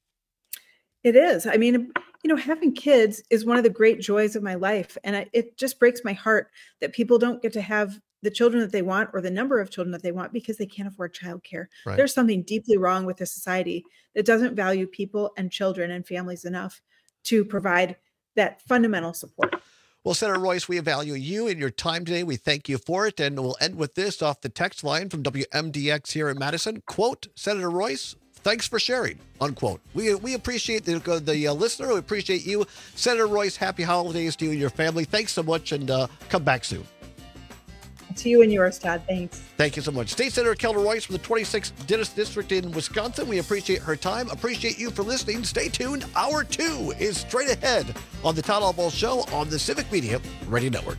It is. I mean, having kids is one of the great joys of my life. And it just breaks my heart that people don't get to have the children that they want or the number of children that they want because they can't afford childcare. Right. There's something deeply wrong with a society that doesn't value people and children and families enough to provide that fundamental support. Well, Senator Royce, we value you and your time today. We thank you for it. And we'll end with this off the text line from WMDX here in Madison. Quote, Senator Royce, thanks for sharing, unquote. We appreciate the listener. We appreciate you. Senator Royce, happy holidays to you and your family. Thanks so much, and come back soon. To you and yours, Todd. Thanks. Thank you so much. State Senator Kelda Royce from the 26th District in Wisconsin. We appreciate her time. Appreciate you for listening. Stay tuned. Hour 2 is straight ahead on the Todd Albaugh Show on the Civic Media Radio Network.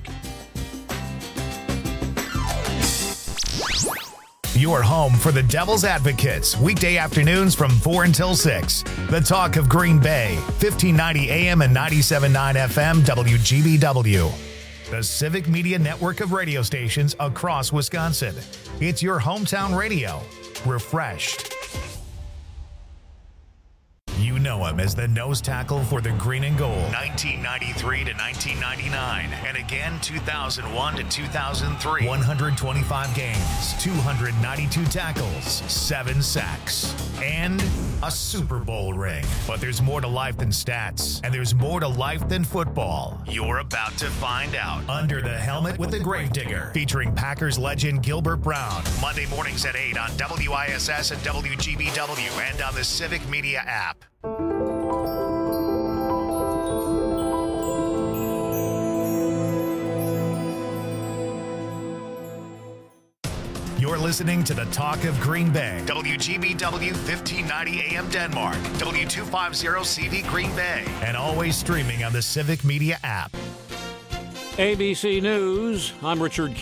Your home for the Devil's Advocates, weekday afternoons from 4 until 6. The Talk of Green Bay, 1590 AM and 97.9 FM, WGBW. The Civic Media network of radio stations across Wisconsin. It's your hometown radio. Refreshed. You know him as the nose tackle for the Green and Gold, 1993 to 1999, and again 2001 to 2003. 125 games, 292 tackles, 7 sacks, and a Super Bowl ring. But there's more to life than stats, and there's more to life than football. You're about to find out. Under the Helmet with the Gravedigger, featuring Packers legend Gilbert Brown. Monday mornings at 8 on WISS and WGBW, and on the Civic Media app. You're listening to the Talk of Green Bay, WGBW 1590 AM Denmark, W250CV Green Bay, and always streaming on the Civic Media app. ABC News, I'm Richard